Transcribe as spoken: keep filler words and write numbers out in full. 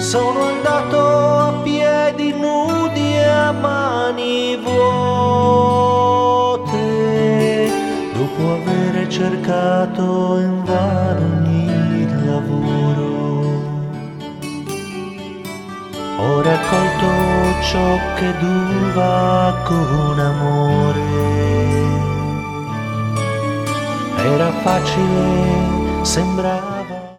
Sono andato a piedi nudi e a mani vuote, dopo aver cercato invano ogni lavoro. Ho raccolto ciò che d'uva con amore. Era facile sembrare